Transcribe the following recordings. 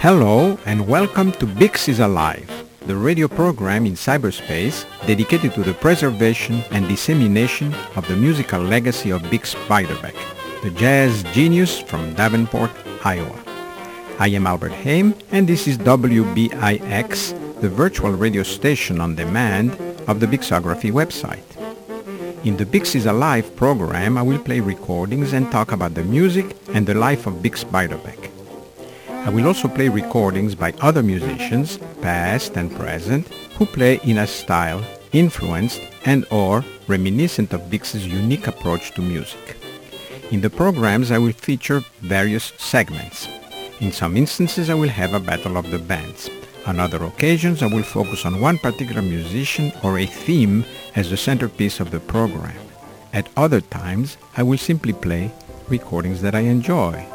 Hello and welcome to Bix is Alive, the radio program in cyberspace dedicated to the preservation and dissemination of the musical legacy of Bix Beiderbecke, the jazz genius from Davenport, Iowa. I am Albert Haim and this is WBIX, the virtual radio station on demand of the Bixography website. In the Bix is Alive program, I will play recordings and talk about the music and the life of Bix Beiderbecke. I will also play recordings by other musicians, past and present, who play in a style influenced and or reminiscent of Bix's unique approach to music. In the programs, I will feature various segments. In some instances, I will have a battle of the bands. On other occasions, I will focus on one particular musician or a theme as the centerpiece of the program. At other times, I will simply play recordings that I enjoy.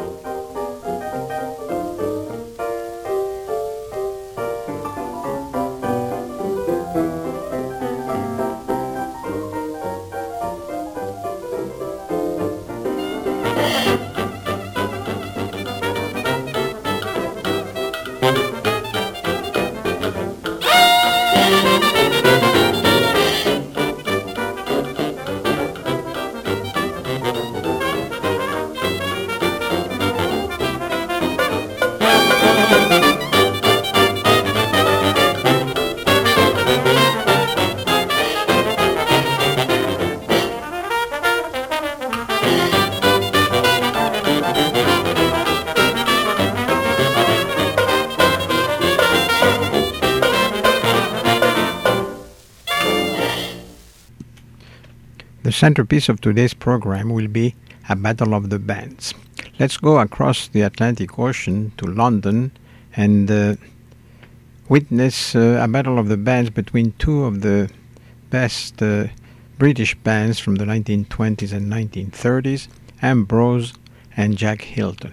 The centerpiece of today's program will be a battle of the bands. Let's go across the Atlantic Ocean to London and witness a battle of the bands between two of the best British bands from the 1920s and 1930s, Ambrose and Jack Hilton.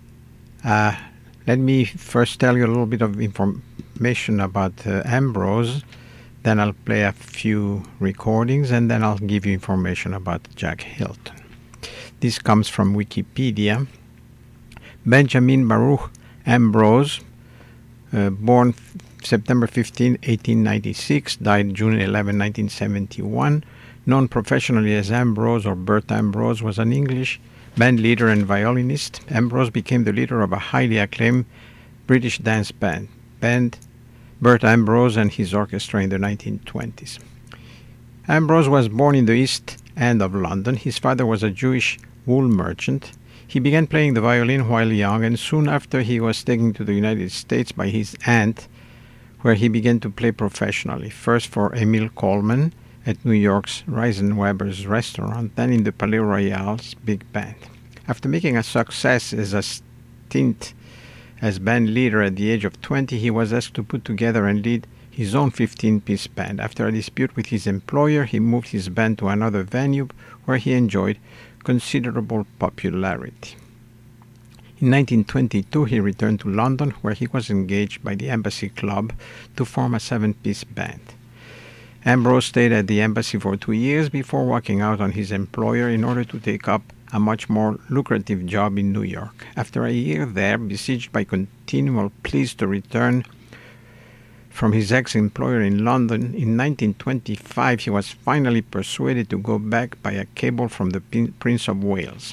Let me first tell you a little bit of information about Ambrose. Then I'll play a few recordings and then I'll give you information about Jack Hilton. This comes from Wikipedia. Benjamin Baruch Ambrose, born September 15, 1896, died June 11, 1971, known professionally as Ambrose or Bert Ambrose, was an English band leader and violinist. Ambrose became the leader of a highly acclaimed British dance band, Bert Ambrose and his orchestra in the 1920s. Ambrose was born in the East End of London. His father was a Jewish wool merchant. He began playing the violin while young, and soon after he was taken to the United States by his aunt, where he began to play professionally, first for Emil Coleman at New York's Reisenweber's restaurant, then in the Palais Royal's big band. After making a success as a stint as band leader at the age of 20, he was asked to put together and lead his own 15-piece band. After a dispute with his employer, he moved his band to another venue where he enjoyed considerable popularity. In 1922, he returned to London, where he was engaged by the Embassy Club to form a 7-piece band. Ambrose stayed at the Embassy for 2 years before walking out on his employer in order to take up a much more lucrative job in New York. After a year there, besieged by continual pleas to return from his ex-employer in London, in 1925 he was finally persuaded to go back by a cable from the Prince of Wales.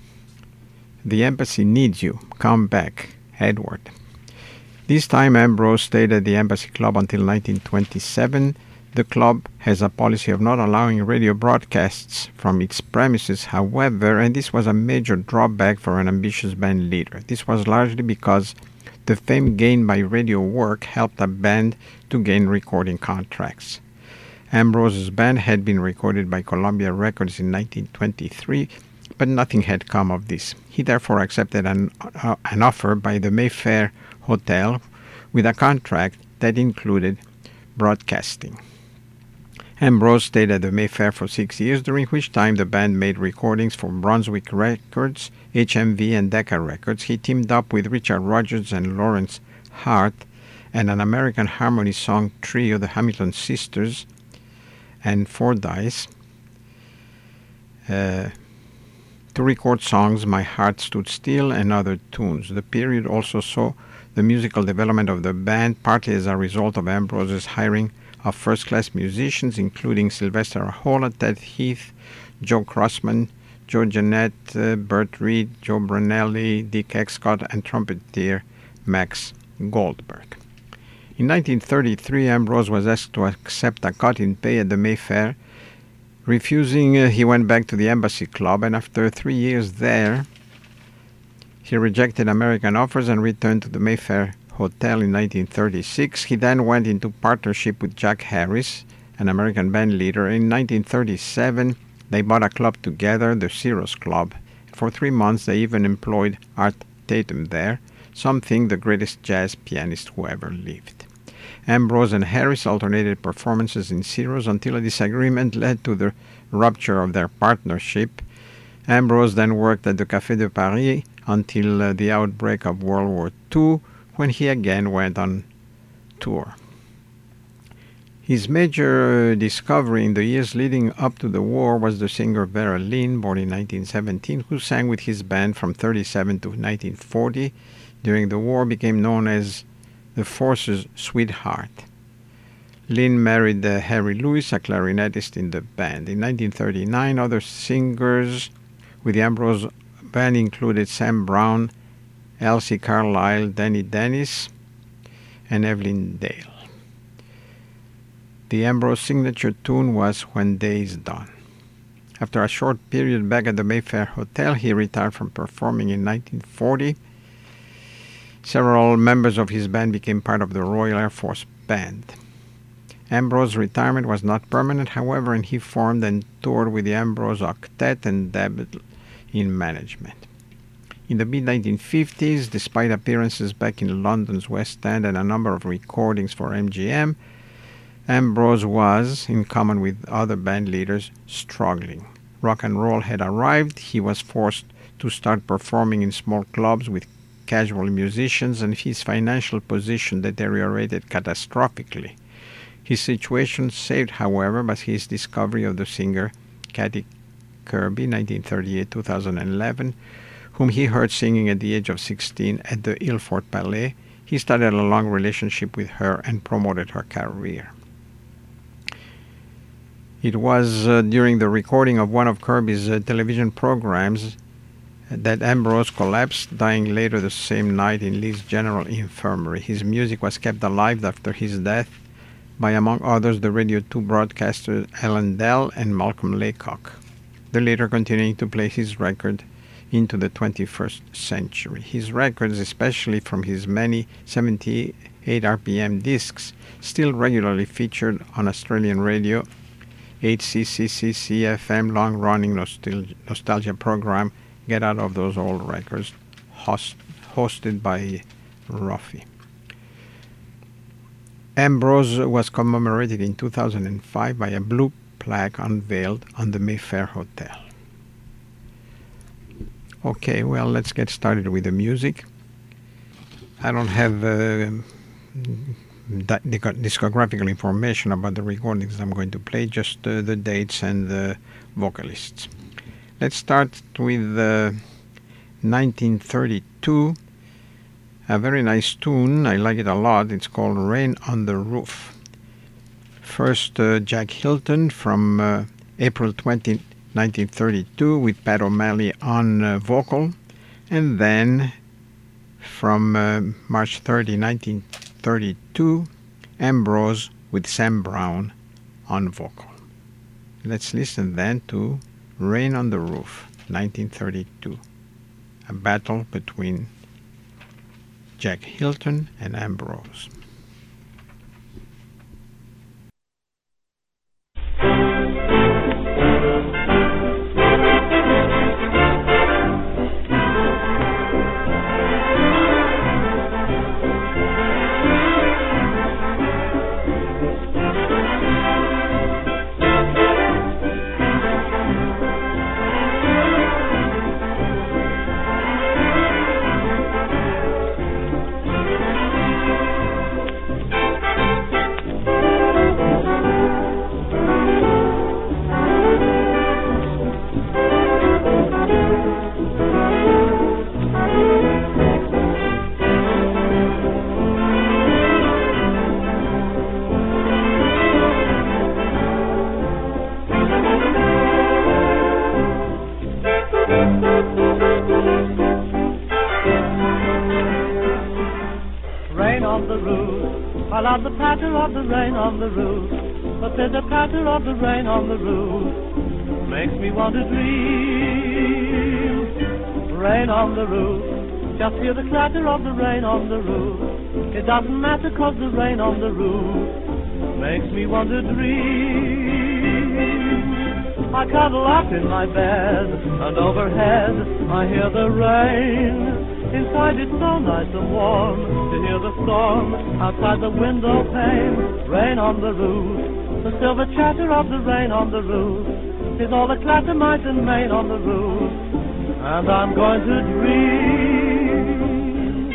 "The Embassy needs you. Come back, Edward." This time Ambrose stayed at the Embassy Club until 1927. The club has a policy of not allowing radio broadcasts from its premises, however, and this was a major drawback for an ambitious band leader. This was largely because the fame gained by radio work helped a band to gain recording contracts. Ambrose's band had been recorded by Columbia Records in 1923, but nothing had come of this. He therefore accepted an offer by the Mayfair Hotel with a contract that included broadcasting. Ambrose stayed at the Mayfair for 6 years, during which time the band made recordings for Brunswick Records, HMV, and Decca Records. He teamed up with Richard Rodgers and Lawrence Hart and an American harmony song trio, the Hamilton Sisters and Fordyce, to record songs My Heart Stood Still and other tunes. The period also saw the musical development of the band, partly as a result of Ambrose's hiring of first-class musicians, including Sylvester Ahola, Ted Heath, Joe Crossman, Joe Jeanette, Bert Reed, Joe Brunelli, Dick Excott, and trumpeter Max Goldberg. In 1933, Ambrose was asked to accept a cut in pay at the Mayfair. Refusing, he went back to the Embassy Club, and after 3 years there, he rejected American offers and returned to the Mayfair Hotel in 1936. He then went into partnership with Jack Harris, an American band leader. In 1937, they bought a club together, the Ciro's Club. For 3 months, they even employed Art Tatum there, something the greatest jazz pianist who ever lived. Ambrose and Harris alternated performances in Ciro's until a disagreement led to the rupture of their partnership. Ambrose then worked at the Café de Paris until the outbreak of World War II, when he again went on tour. His major discovery in the years leading up to the war was the singer Vera Lynn, born in 1917, who sang with his band from 1937 to 1940. During the war, became known as the Force's sweetheart. Lynn married Harry Lewis, a clarinetist in the band. In 1939, other singers with the Ambrose band included Sam Brown, Elsie Carlisle, Danny Dennis, and Evelyn Dale. The Ambrose signature tune was When Day is Done. After a short period back at the Mayfair Hotel, he retired from performing in 1940. Several members of his band became part of the Royal Air Force Band. Ambrose's retirement was not permanent, however, and he formed and toured with the Ambrose Octet and dabbled in management. In the mid-1950s, despite appearances back in London's West End and a number of recordings for MGM, Ambrose was, in common with other band leaders, struggling. Rock and roll had arrived. He was forced to start performing in small clubs with casual musicians, and his financial position deteriorated catastrophically. His situation saved, however, by his discovery of the singer Kathy Kirby, 1938-2011, whom he heard singing at the age of 16 at the Ilford Ballet. He started a long relationship with her and promoted her career. It was during the recording of one of Kirby's television programs that Ambrose collapsed, dying later the same night in Leeds General Infirmary. His music was kept alive after his death by, among others, the Radio 2 broadcasters Alan Dell and Malcolm Laycock, the latter continuing to play his record into the 21st century. His records, especially from his many 78 RPM discs, still regularly featured on Australian radio, HCCCC-FM long-running nostalgia program, Get Out of Those Old Records, hosted by Ruffy. Ambrose was commemorated in 2005 by a blue plaque unveiled on the Mayfair Hotel. Okay, well, let's get started with the music. I don't have discographical information about the recordings I'm going to play, just the dates and the vocalists. Let's start with 1932, a very nice tune. I like it a lot. It's called Rain on the Roof. First, Jack Hilton from April 20, 1932 with Pat O'Malley on vocal, and then from March 30, 1932, Ambrose with Sam Brown on vocal. Let's listen then to Rain on the Roof, 1932, a battle between Jack Hilton and Ambrose. on the roof. I love the patter of the rain on the roof. The pitter-patter of the rain on the roof makes me want to dream. Rain on the roof, just hear the clatter of the rain on the roof. It doesn't matter 'cause the rain on the roof makes me want to dream. I cuddle up in my bed, and overhead I hear the rain. Inside it's so nice and warm to hear the storm outside the window pane. Rain on the roof, the silver chatter of the rain on the roof is all the clatter might and main on the roof, and I'm going to dream.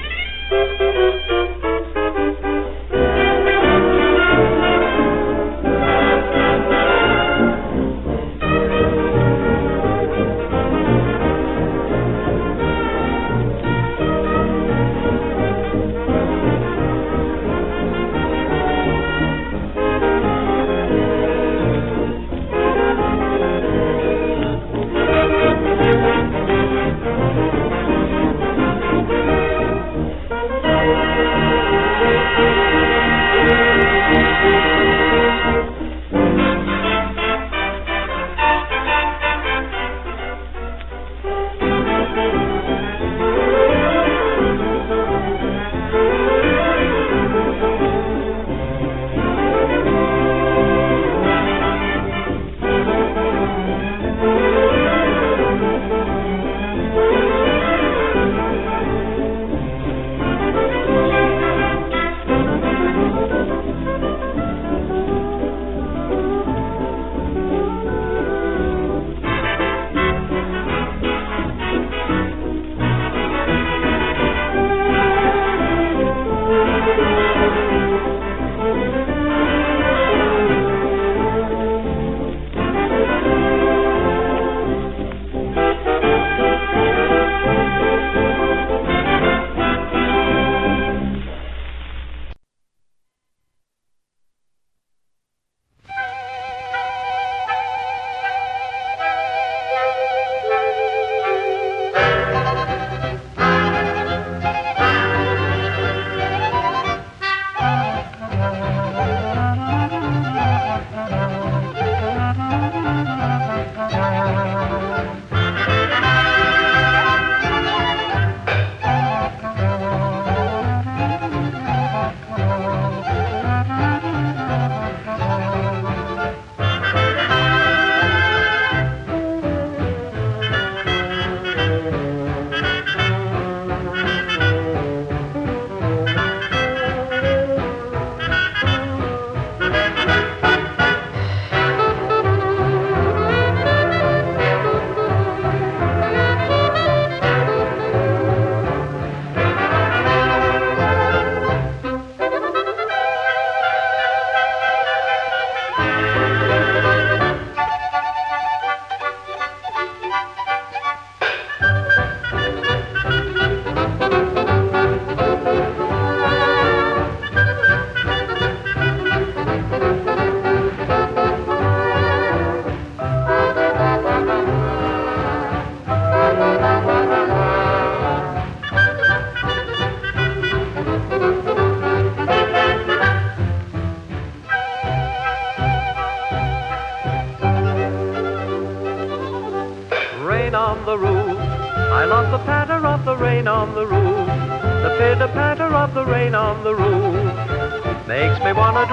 Rain on the roof, I love the patter of the rain on the roof. The pitter-patter of the rain on the roof makes me wanna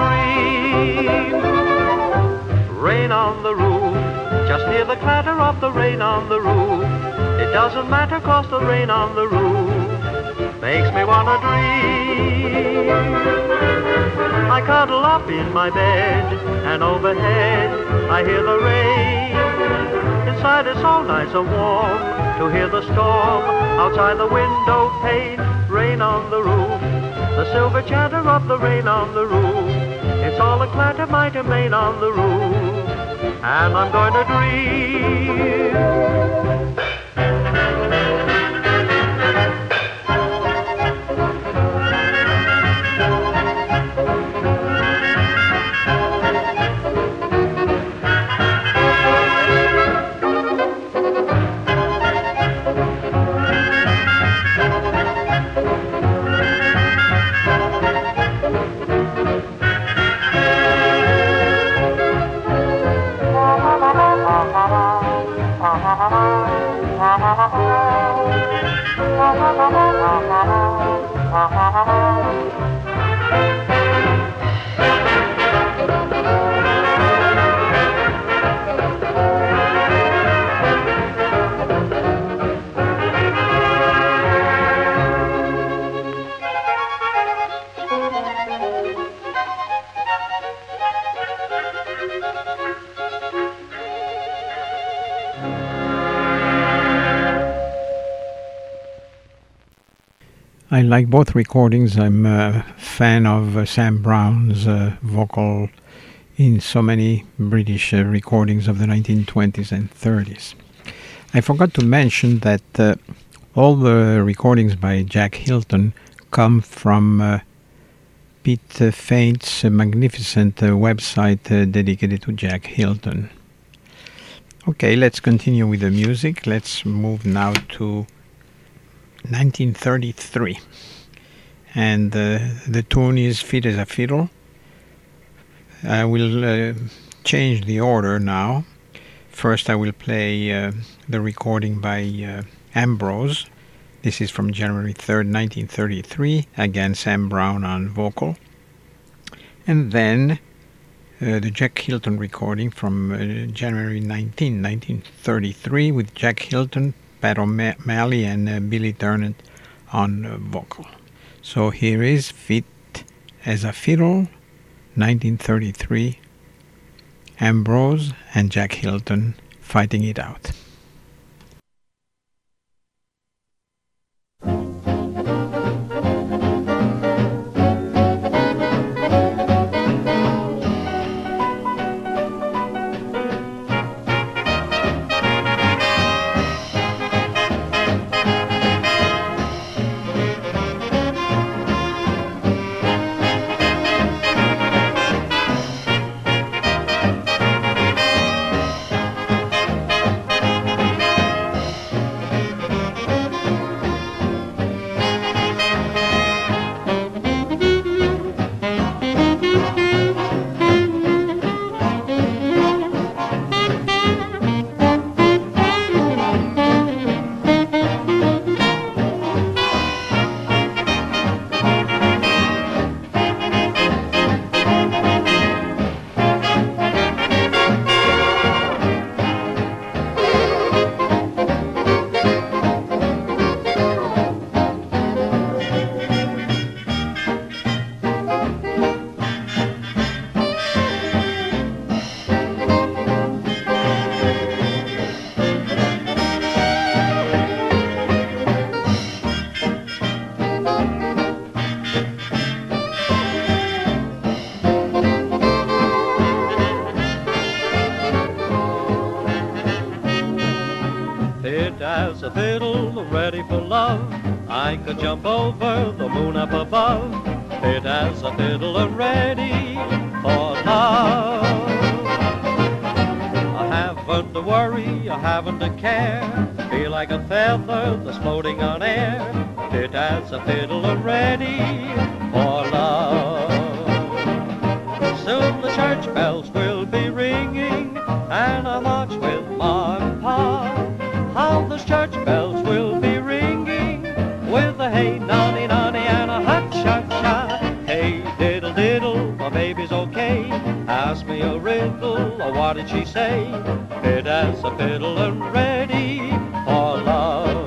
dream. Rain on the roof, just hear the clatter of the rain on the roof. It doesn't matter 'cause the rain on the roof makes me wanna dream. I cuddle up in my bed, and overhead I hear the rain. Inside it's all nice and warm to hear the storm outside the window pane. Rain on the roof, the silver chatter of the rain on the roof. It's all a clatter might and main on the roof, and I'm going to dream. I like both recordings. I'm a fan of Sam Brown's vocal in so many British recordings of the 1920s and 30s. I forgot to mention that all the recordings by Jack Hilton come from Pete Faint's magnificent website dedicated to Jack Hilton. Okay, let's continue with the music. Let's move now to 1933, and the tune is Fit as a Fiddle. I will change the order now. First I will play the recording by Ambrose. This is from January 3rd, 1933. Again, Sam Brown on vocal. And then the Jack Hilton recording from January 1933 with Jack Hilton, Pat O'Malley and Billy Turnant on vocal. So here is Fit as a Fiddle, 1933, Ambrose and Jack Hilton fighting it out. As a fiddle ready for love, I could jump over the moon up above. Fit as a fiddle and ready for love. I haven't to worry, I haven't to care. Feel like a feather that's floating on air. Fit as a fiddle and ready for love. Soon the church bells will be ringing, and I'll march with Ma and Pa. How those church bells will be ringing, with a hey nonny nonny and a hut shot shot. Hey diddle diddle, my baby's okay. Ask me a riddle, or what did she say? Fit as a fiddle and ready for love.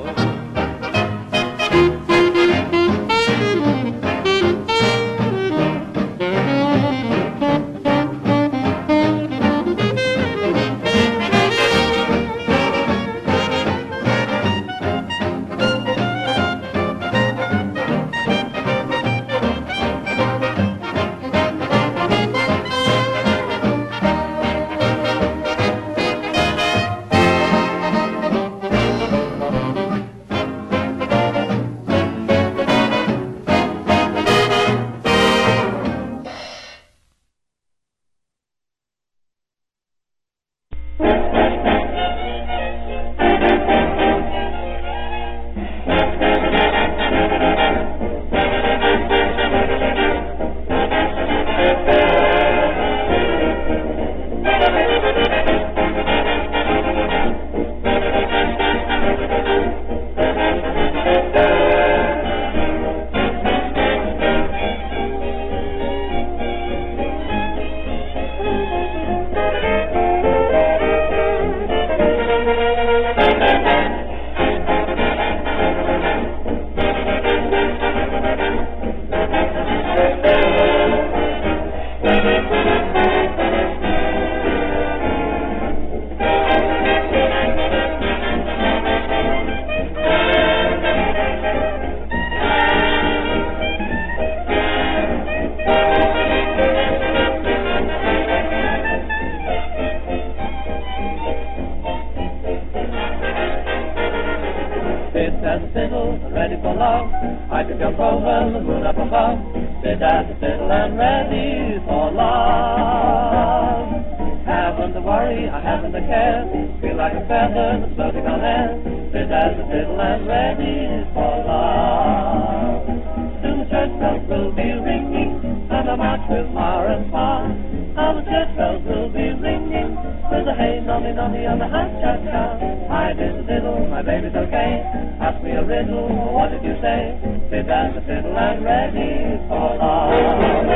as a fiddle, ready for love. I could jump over the moon up above, sit as a fiddle and ready for love. Haven't a worry, I haven't a care, feel like a feather that's floating on air, sit as a fiddle and ready for love. Soon the church bells will be ringing, and I'll march with ma and pa. How the church bells will be ringing, with a hey nonny nonny and a ha cha cha. I did the diddle, my baby's okay. Ask me a riddle, what did you say? Sit as a fiddle and ready for love.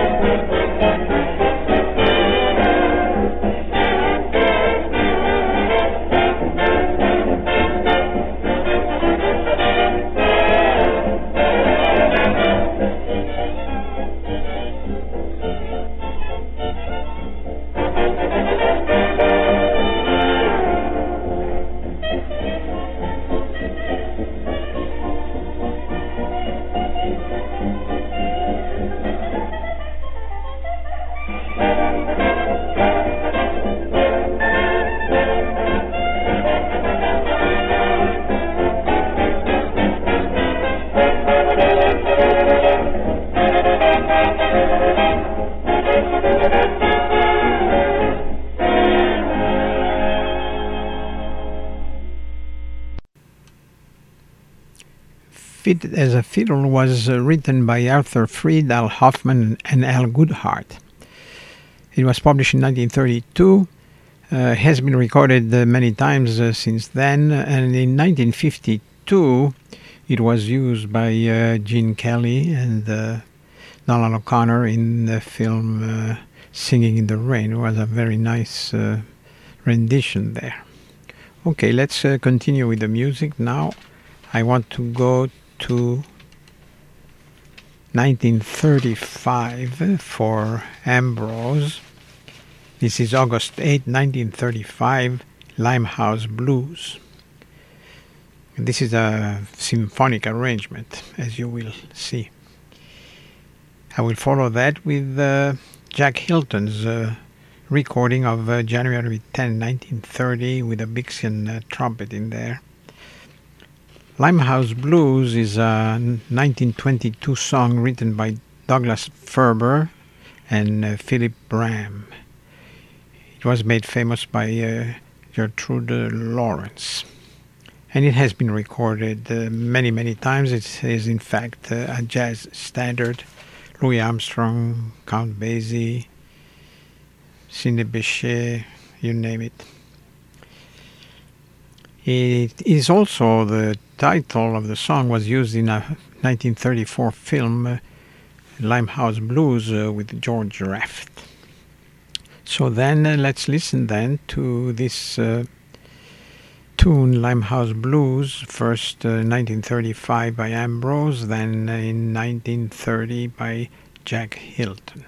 Fit as a Fiddle was written by Arthur Freed, Al Hoffman, and Al Goodhart. It was published in 1932, has been recorded many times since then, and in 1952 it was used by Gene Kelly and Donald O'Connor in the film Singing in the Rain. It was a very nice rendition there. Okay, let's continue with the music now. I want to go to 1935 for Ambrose. This is August 8, 1935, Limehouse Blues. And this is a symphonic arrangement, as you will see. I will follow that with Jack Hilton's recording of January 10, 1930, with a Bixian trumpet in there. Limehouse Blues is a 1922 song written by Douglas Ferber and Philip Bram. It was made famous by Gertrude Lawrence. And it has been recorded many, many times. It is, in fact, a jazz standard. Louis Armstrong, Count Basie, Sidney Bechet, you name it. It is also the title of the song was used in a 1934 film, Limehouse Blues, with George Raft. So then let's listen then to this tune, Limehouse Blues, first 1935 by Ambrose, then in 1930 by Jack Hilton.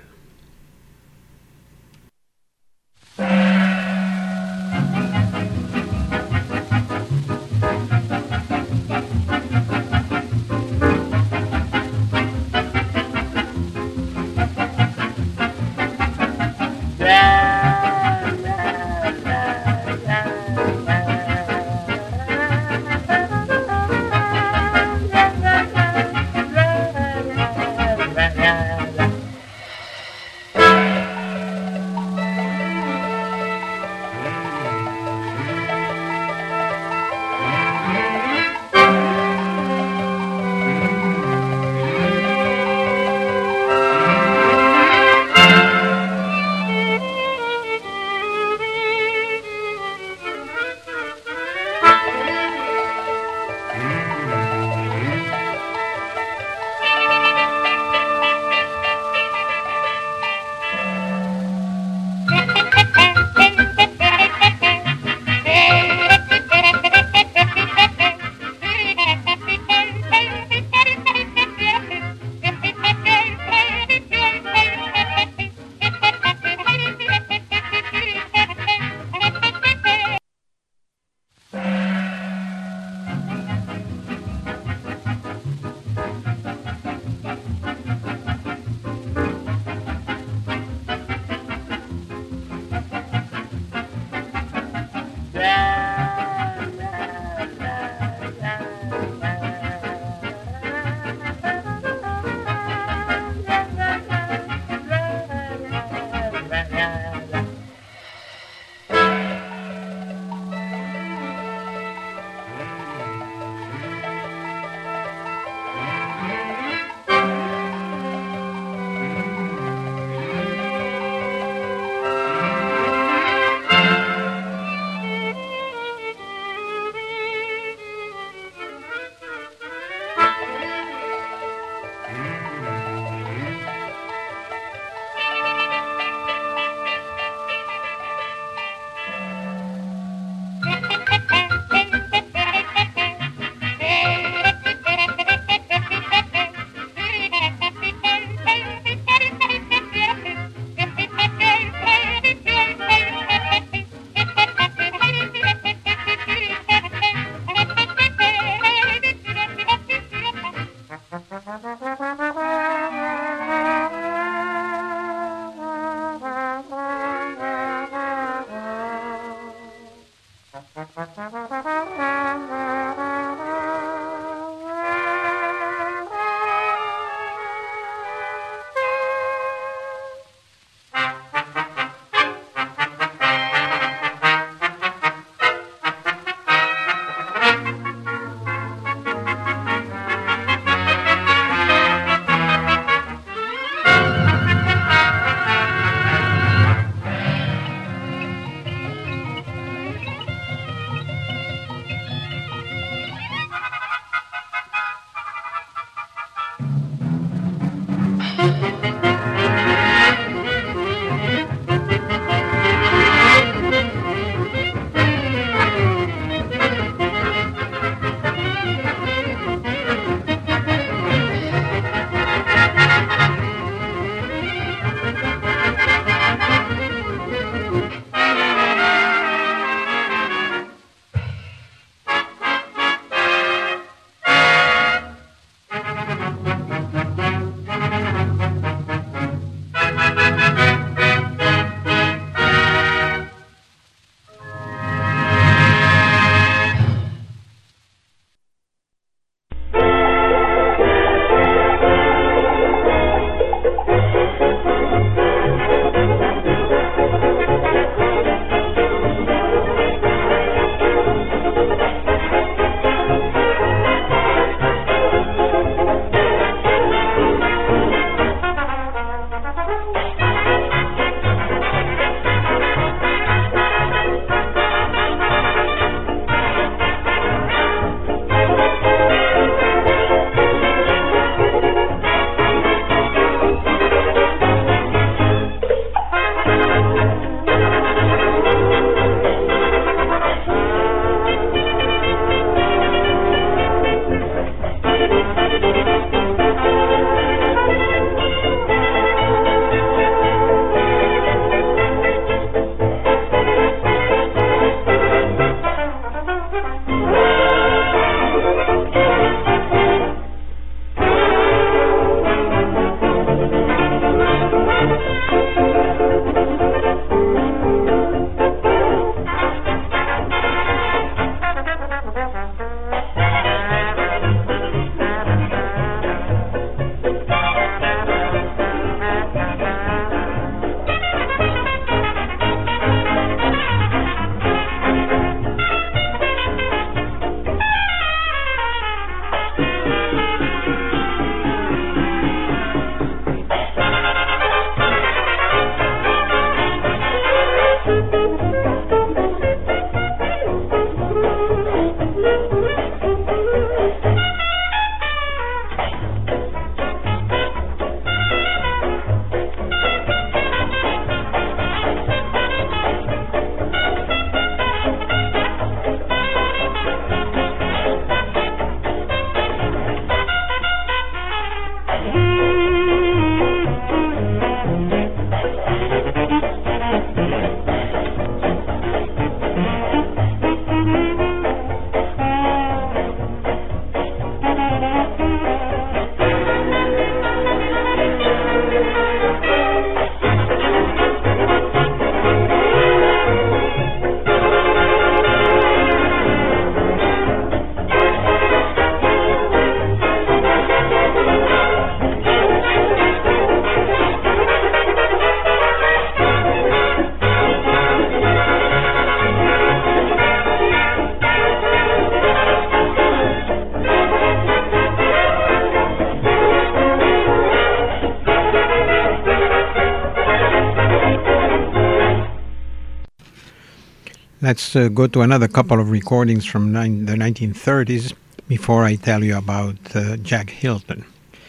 Let's go to another couple of recordings from the 1930s before I tell you about Jack Hilton.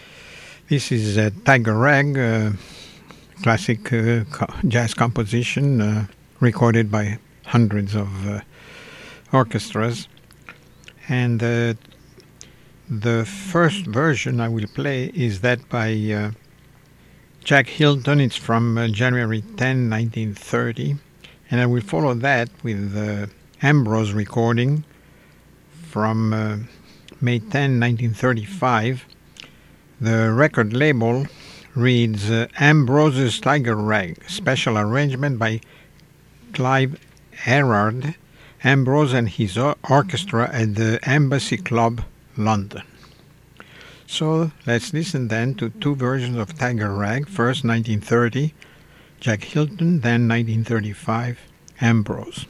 This is Tiger Rag, classic jazz composition recorded by hundreds of orchestras. And the first version I will play is that by Jack Hilton. It's from January 10, 1930. And I will follow that with Ambrose recording from May 10, 1935. The record label reads Ambrose's Tiger Rag, special arrangement by Clive Erard, Ambrose and his orchestra at the Embassy Club, London. So let's listen then to two versions of Tiger Rag. First 1930, Jack Hilton, then 1935, Ambrose.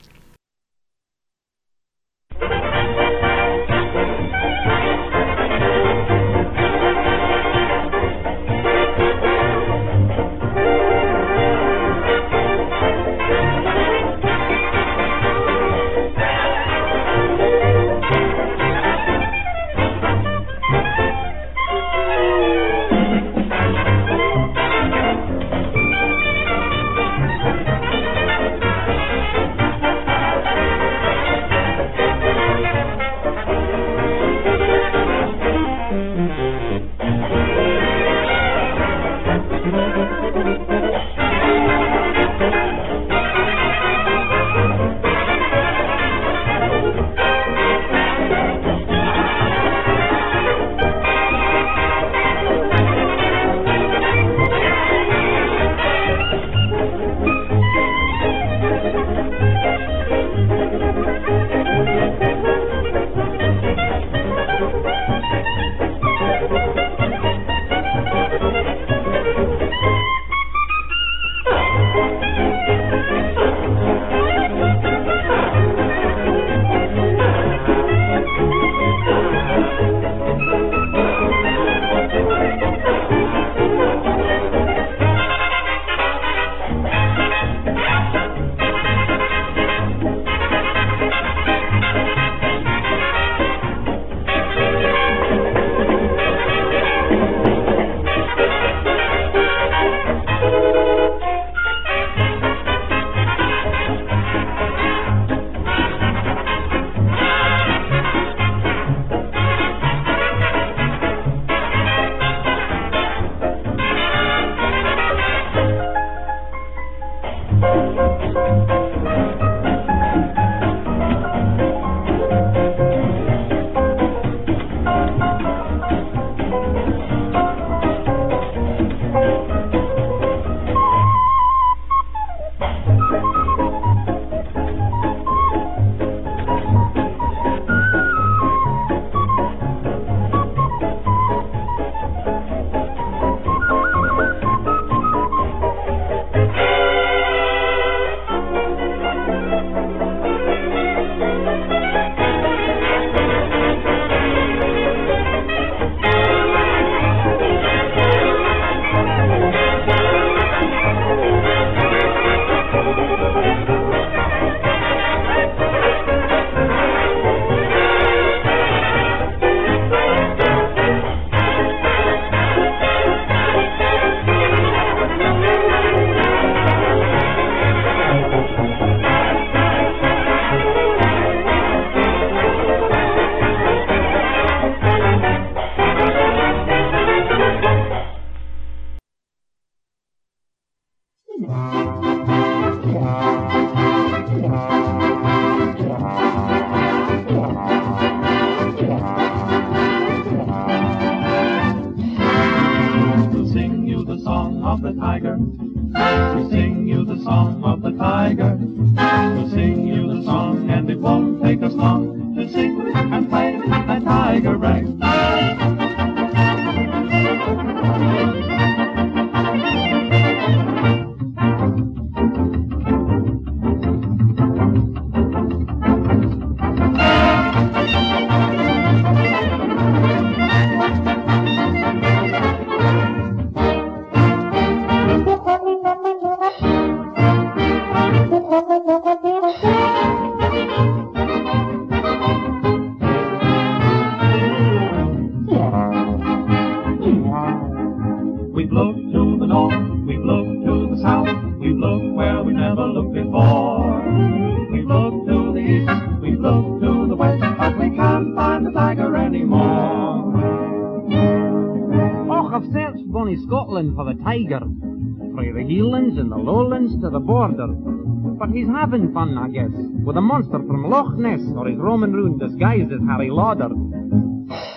For the tiger, from the Highlands and the Lowlands to the border. But he's having fun, I guess, with a monster from Loch Ness or his Roman rune disguised as Harry Lauder.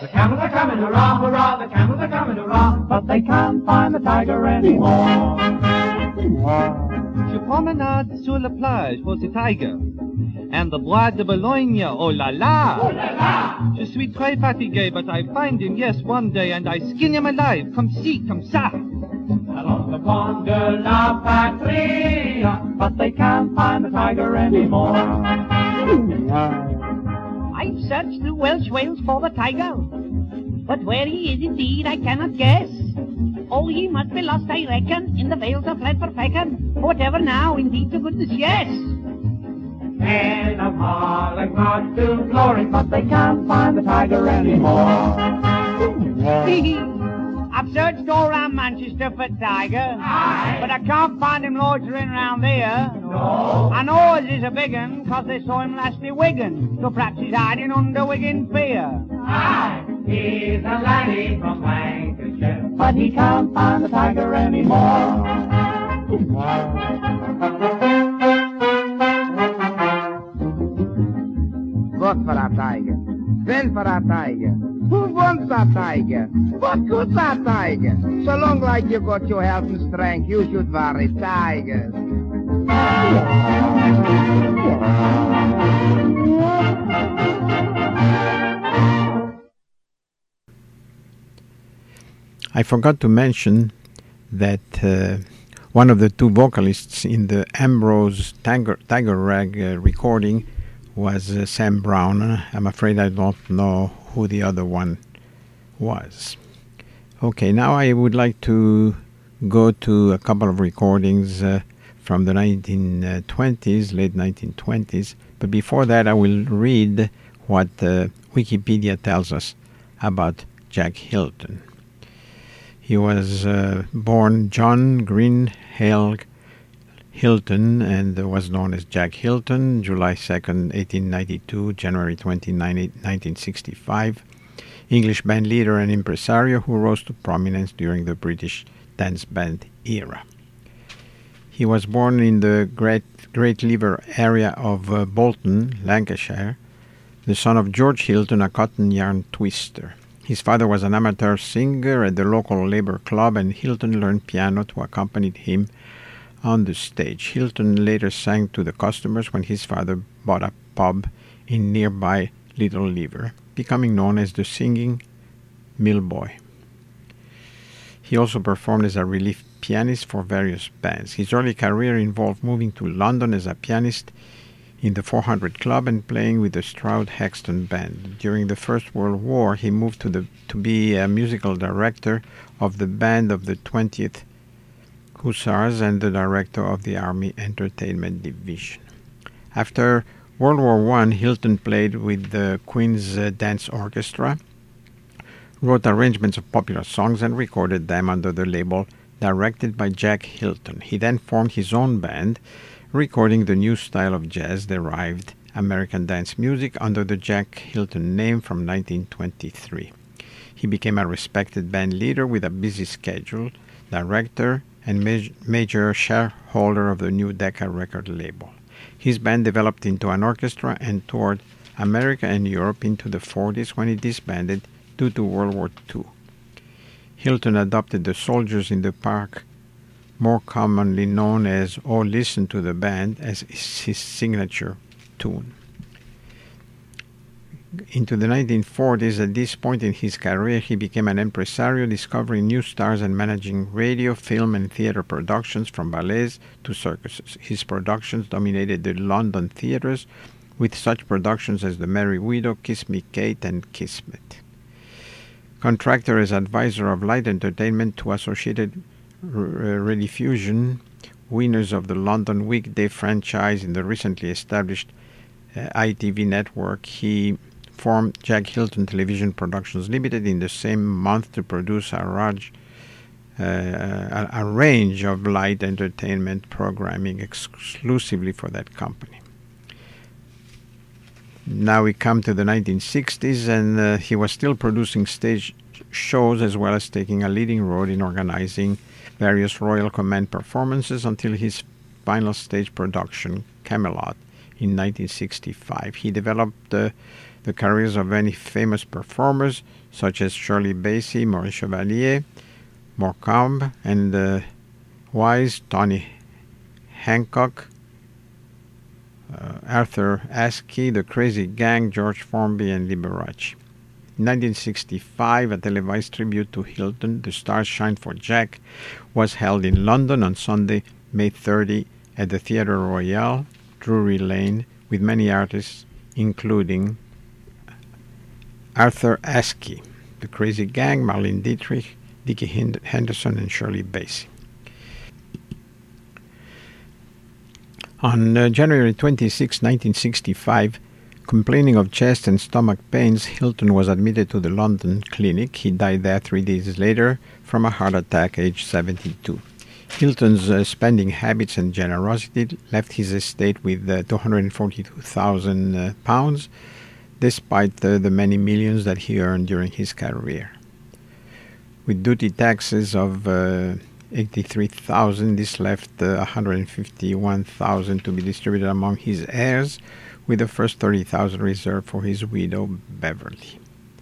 The camels are coming, hurrah, hurrah, the camels are coming, hurrah, but they can't find the tiger anymore. Je promenade sur la plage for the tiger. And the Bois de Boulogne, oh la la! Oh la la! Je suis très fatigué, but I find him, yes, one day, and I skin him alive, comme ci, comme ça. Along the pond de la Patria, but they can't find the tiger anymore. I've searched the Welsh Wales for the tiger, but where he is indeed I cannot guess. Oh, he must be lost, I reckon, in the vales of fled forfecken, or whatever now, indeed, to goodness, yes. Men of Harlech march to glory, but they can't find the tiger anymore. I've searched all around Manchester for tiger, Aye. but I can't find him loitering round there. No. I know it is a big un, 'cause they saw him last in Wigan, so perhaps he's hiding under Wigan Pier. Aye. He's a laddie from Lancashire, but he can't find the tiger anymore. What for a tiger? When for a tiger? Who wants a tiger? What good's a tiger? So long like you got your health and strength, you should worry tigers. I forgot to mention that one of the two vocalists in the Ambrose Tiger Rag recording was Sam Brown. I'm afraid I don't know who the other one was. Okay, now I would like to go to a couple of recordings from the 1920s, late 1920s. But before that, I will read what Wikipedia tells us about Jack Hilton. He was born John Greenhalgh Hilton and was known as Jack Hilton, July 2nd, 1892, January 29, 1965. English band leader and impresario who rose to prominence during the British dance band era. He was born in the Great Lever area of Bolton, Lancashire, the son of George Hilton, a cotton yarn twister. His father was an amateur singer at the local labor club, and Hilton learned piano to accompany him on the stage. Hilton later sang to the customers when his father bought a pub in nearby Little Lever, becoming known as the Singing Mill Boy. He also performed as a relief pianist for various bands. His early career involved moving to London as a pianist in the 400 Club and playing with the Stroud Hexton Band. During the First World War, he moved to be a musical director of the band of the 20th Hussars and the director of the Army Entertainment Division. After World War I, Hilton played with the Queen's Dance Orchestra, wrote arrangements of popular songs, and recorded them under the label directed by Jack Hilton. He then formed his own band, recording the new style of jazz-derived American dance music under the Jack Hilton name from 1923. He became a respected band leader with a busy schedule, director, and major shareholder of the new Decca record label. His band developed into an orchestra and toured America and Europe into the 40s when it disbanded due to World War II. Hilton adopted the Soldiers in the Park, more commonly known as "Oh Listen to the Band," as his signature tune. Into the 1940s, at this point in his career, he became an impresario, discovering new stars and managing radio, film, and theater productions from ballets to circuses. His productions dominated the London theaters, with such productions as The Merry Widow, Kiss Me Kate, and Kismet. Contractor as advisor of light entertainment to Associated Rediffusion, winners of the London weekday franchise in the recently established ITV network, he formed Jack Hilton Television Productions Limited in the same month to produce a range of light entertainment programming exclusively for that company. Now we come to the 1960s, and he was still producing stage shows as well as taking a leading role in organizing various Royal Command performances until his final stage production, Camelot, in 1965. He developed the careers of many famous performers such as Shirley Bassey, Maurice Chevalier, Morecambe, and Wise, Tony Hancock, Arthur Askey, The Crazy Gang, George Formby, and Liberace. In 1965, a televised tribute to Hilton, The Stars Shine for Jack, was held in London on Sunday, May 30, at the Theatre Royal, Drury Lane, with many artists, including Arthur Askey, The Crazy Gang, Marlene Dietrich, Dickie Henderson, and Shirley Bassey. On January 26, 1965, complaining of chest and stomach pains, Hilton was admitted to the London clinic. He died there 3 days later from a heart attack, aged 72. Hilton's spending habits and generosity left his estate with £242,000, despite the many millions that he earned during his career. With duty taxes of $83,000, this left $151,000 to be distributed among his heirs, with the first $30,000 reserved for his widow, Beverly.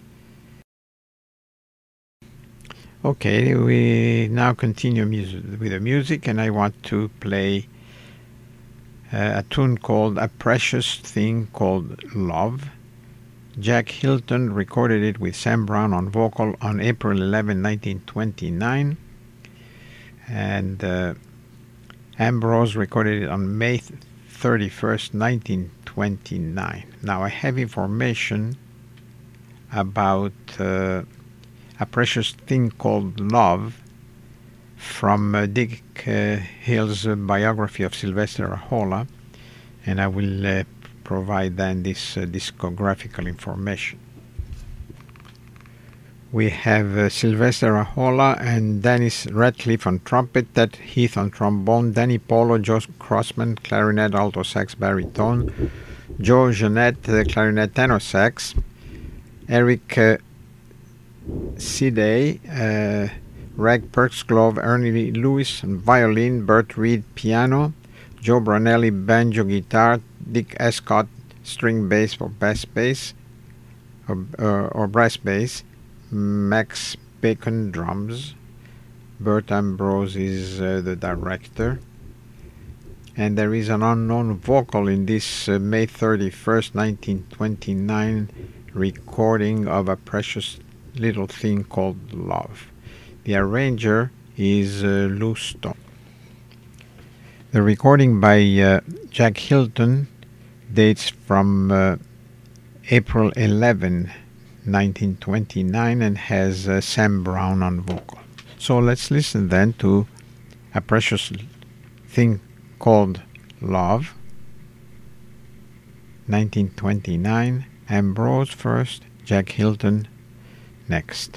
Okay, we now continue with the music, and I want to play a tune called A Precious Thing Called Love. Jack Hilton recorded it with Sam Brown on vocal on April 11, 1929, and Ambrose recorded it on May 31st, 1929. Now, I have information about A Precious Thing Called Love from Dick Hill's biography of Sylvester Ahola, and I will provide then this discographical information. We have Sylvester Ahola and Dennis Ratcliffe on trumpet, Ted Heath on trombone, Danny Polo, Joe Crossman, clarinet, alto sax, baritone, Joe Jeanette, clarinet, tenor sax, Eric Sidey, Reg Perksglove, Ernie Lewis on violin, Bert Reed piano, Joe Branelli banjo guitar, Dick Escott string bass or bass bass or brass bass, Max Bacon drums, Bert Ambrose is the director, and there is an unknown vocal in this May 31st, 1929 recording of A Precious Little Thing Called Love. The arranger is Lou Stone. The recording by Jack Hilton dates from April 11, 1929, and has Sam Brown on vocal. So let's listen then to A Precious Thing Called Love, 1929, Ambrose first, Jack Hilton next.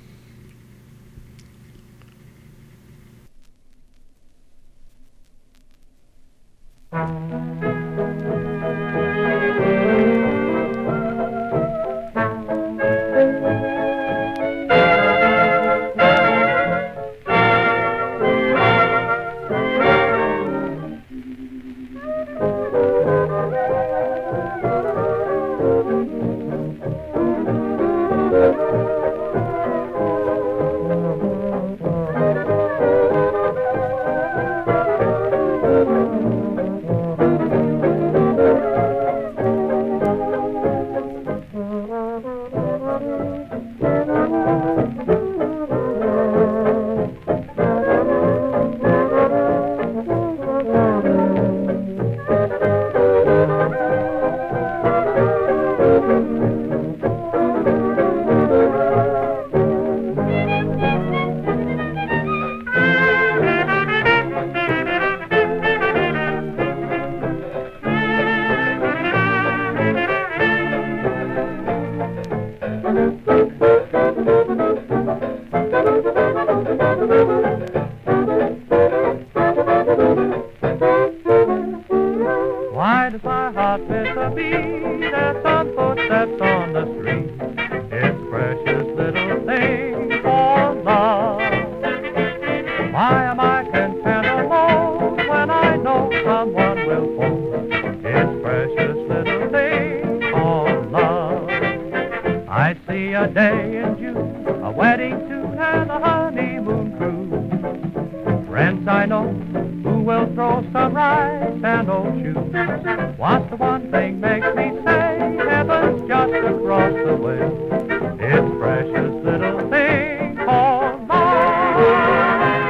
Why does my heart miss a beat as some footsteps on the street? It's precious little thing called love. Why am I content alone when I know someone will phone? It's precious little thing called love. a day in June, a wedding tune and a honeymoon cruise. Friends I know who will throw some rice and old shoes. What's the one thing makes me say heaven's just across the way? It's precious little thing called love.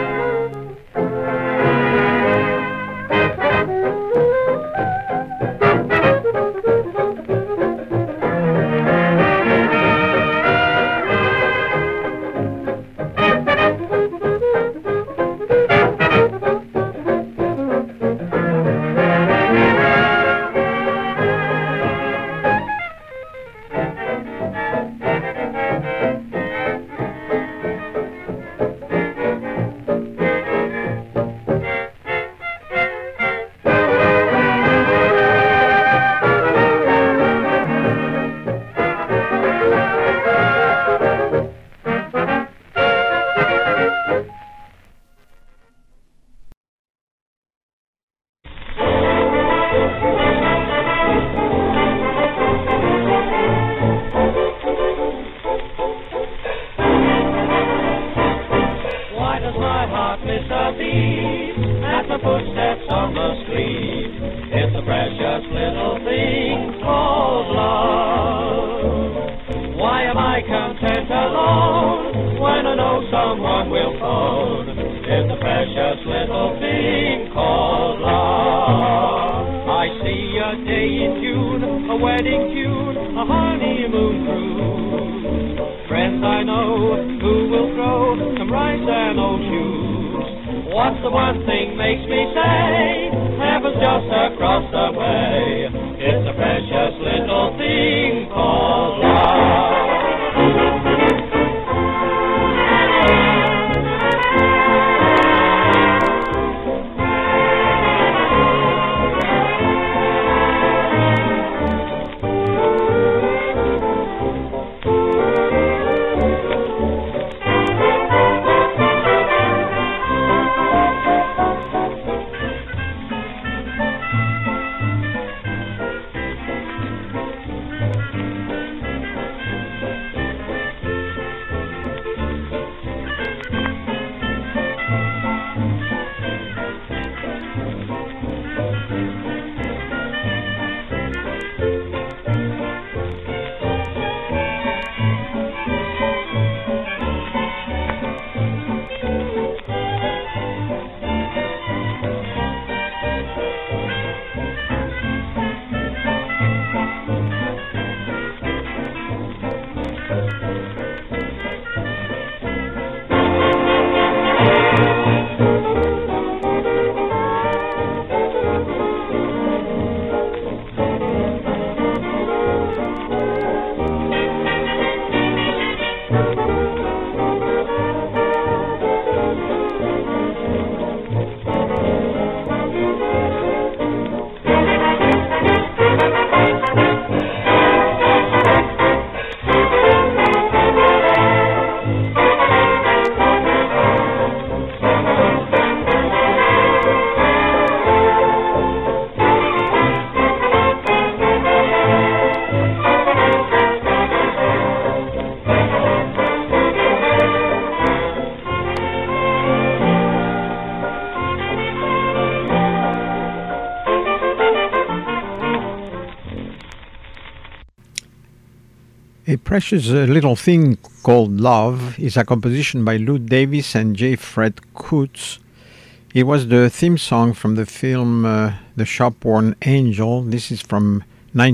A Precious Little Thing Called Love is a composition by Lou Davis and J. Fred Coots. It was the theme song from the film The Shop-Worn Angel. This is from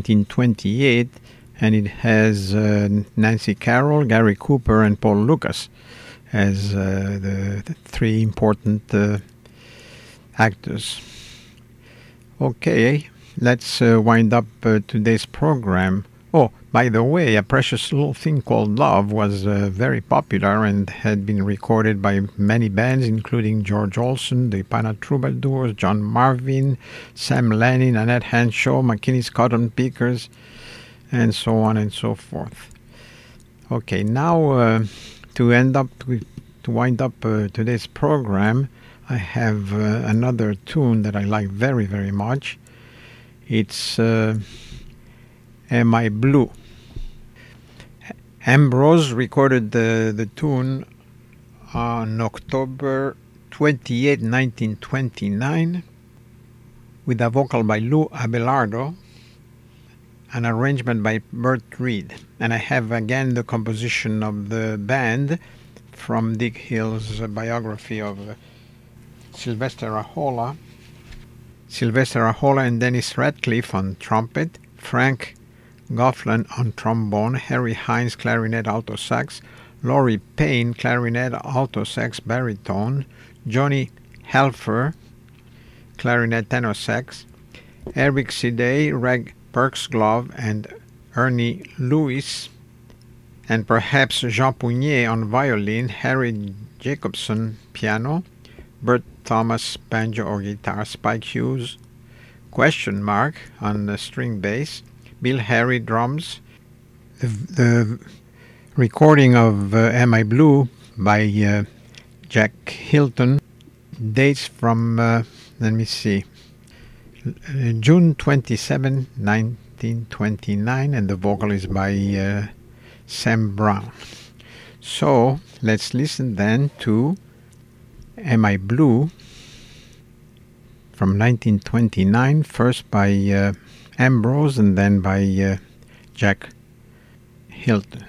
1928, and it has Nancy Carroll, Gary Cooper, and Paul Lucas as the three important actors. Okay, let's wind up today's program. Oh, by the way, A Precious Little Thing Called Love was very popular and had been recorded by many bands, including George Olsen, the Pana Troubadours, John Marvin, Sam Lanin, Annette Henshaw, McKinney's Cotton Pickers, and so on and so forth. Okay, now to wind up today's program, I have another tune that I like very, very much. It's Am I Blue? Ambrose recorded the tune on October 28, 1929, with a vocal by Lou Abelardo, an arrangement by Bert Reed. And I have again the composition of the band from Dick Hill's biography of Sylvester Ahola. Sylvester Ahola and Dennis Radcliffe on trumpet, Frank Gofflan on trombone, Harry Hines clarinet alto sax, Laurie Payne clarinet alto sax baritone, Johnny Helfer clarinet tenor sax, Eric Sidey, Reg Perksglove, and Ernie Lewis, and perhaps Jean Pougnier on violin, Harry Jacobson piano, Bert Thomas banjo or guitar, Spike Hughes on the string bass, Bill Harry drums. The recording of Am I Blue by Jack Hilton dates from, let me see, June 27, 1929, and the vocal is by Sam Brown. So let's listen then to Am I Blue from 1929, first by Ambrose and then by Jack Hilton.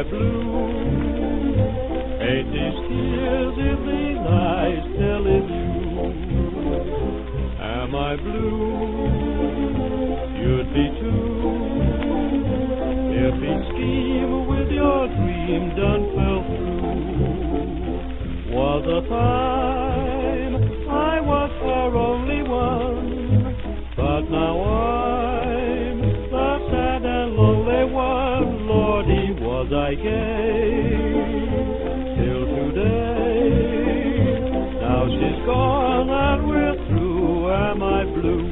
blue? Ain't these tears if these eyes telling you? Am I blue? You'd be too. If each scheme with your dream done fell through, was a time I was her only one, but now I'm the sad and lonely one. Lordy, was I gay till today? Now she's gone and we're through. Am I blue?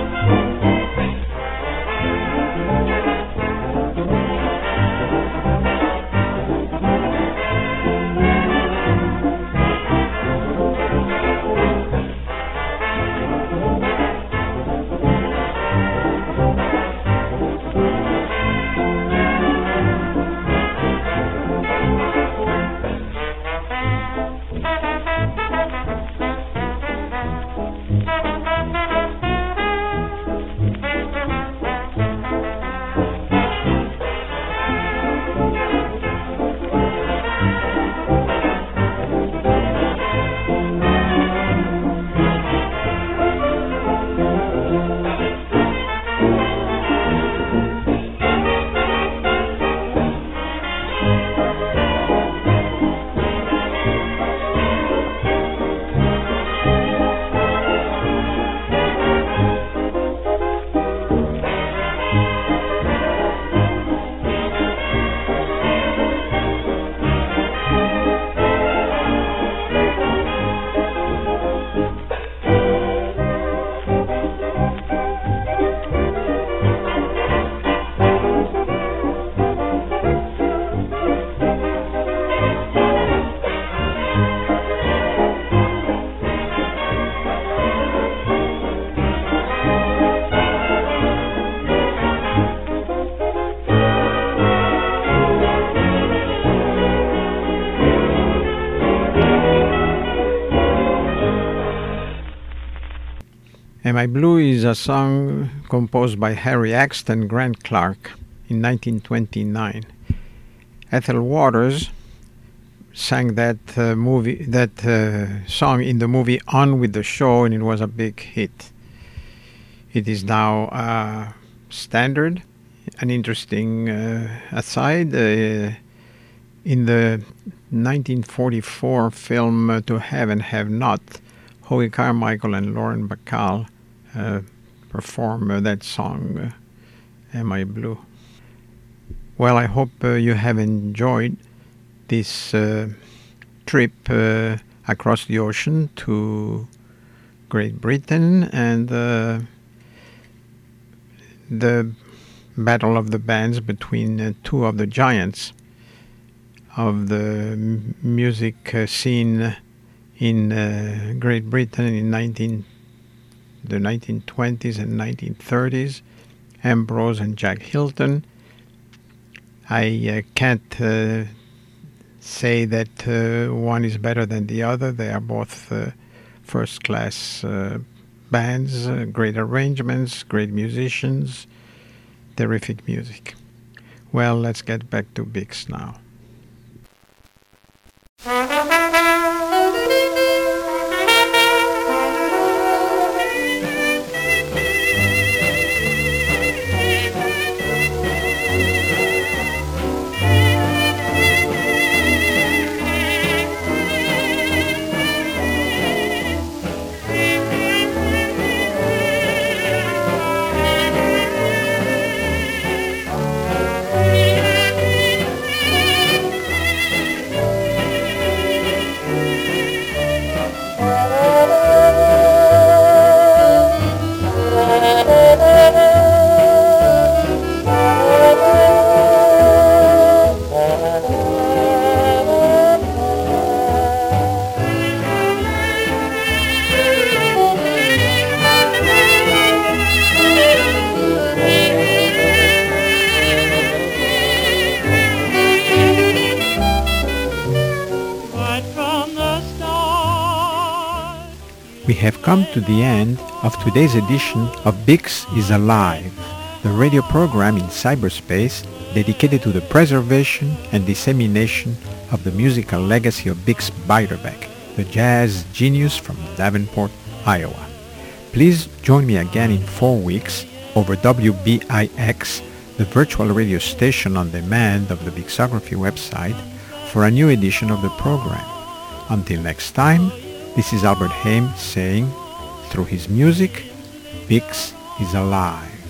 Am I Blue is a song composed by Harry Axton and Grant Clark in 1929. Ethel Waters sang that song in the movie On With the Show, and it was a big hit. It is now standard. An interesting aside, in the 1944 film To Have and Have Not, Hoagy Carmichael and Lauren Bacall perform that song, Am I Blue? Well, I hope you have enjoyed this trip across the ocean to Great Britain and the battle of the bands between two of the giants of the music scene in Great Britain in the 1920s and 1930s, Ambrose and Jack Hilton. I can't say that one is better than the other. They are both first-class bands, great arrangements, great musicians, terrific music. Well, let's get back to Bix now. We have come to the end of today's edition of Bix is Alive. the radio program in cyberspace dedicated to the preservation and dissemination of the musical legacy of Bix Beiderbecke, the jazz genius from Davenport, Iowa. Please join me again in 4 weeks over WBIX, the virtual radio station on demand of the Bixography website, for a new edition of the program. Until next time, this is Albert Haim saying, through his music, Bix is alive.